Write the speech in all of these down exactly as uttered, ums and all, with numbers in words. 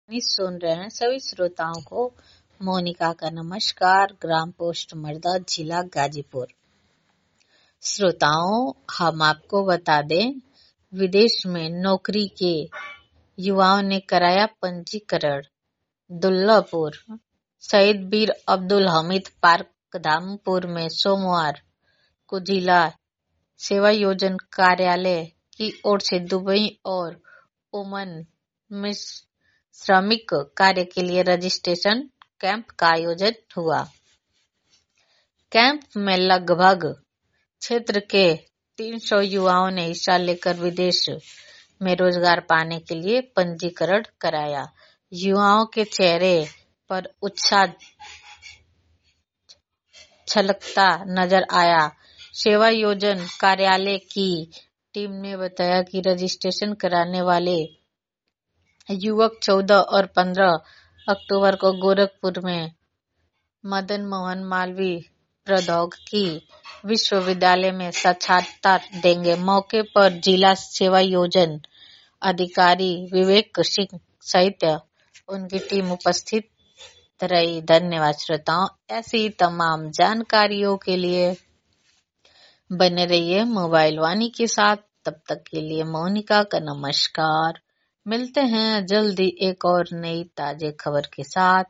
नहीं सुन रहे हैं सभी श्रोताओं को मोनिका का नमस्कार। ग्राम पोस्ट मर्दा, जिला गाजीपुर। श्रोताओं, हम आपको बता दें, विदेश में नौकरी के युवाओं ने कराया पंजीकरण। दुल्लापुर शहीद वीर अब्दुल हमीद पार्क धामपुर में सोमवार को जिला सेवा योजना कार्यालय की ओर से दुबई और ओमान में श्रमिक कार्य के लिए रजिस्ट्रेशन कैंप का आयोजन हुआ। कैंप में लगभग क्षेत्र के तीन सौ युवाओं ने हिस्सा लेकर विदेश में रोजगार पाने के लिए पंजीकरण कराया। युवाओं के चेहरे पर उत्साह छलकता नजर आया। सेवा योजना कार्यालय की टीम ने बताया कि रजिस्ट्रेशन कराने वाले युवक चौदह और पंद्रह अक्टूबर को गोरखपुर में मदन मोहन मालवीय प्रौद्योगिकी विश्वविद्यालय में साक्षात्कार देंगे। मौके पर जिला सेवा योजना अधिकारी विवेक सिंह सहित उनकी टीम उपस्थित रही। धन्यवाद श्रोताओं। ऐसी तमाम जानकारियों के लिए बने रहिए मोबाइल वाणी के साथ। तब तक के लिए मोनिका का नमस्कार। मिलते हैं जल्दी एक और नई ताजे खबर के साथ।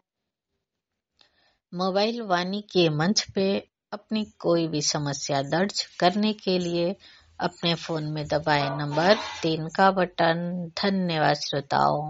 मोबाइल वाणी के मंच पे अपनी कोई भी समस्या दर्ज करने के लिए अपने फोन में दबाएं नंबर तीन का बटन। धन्यवाद श्रोताओं।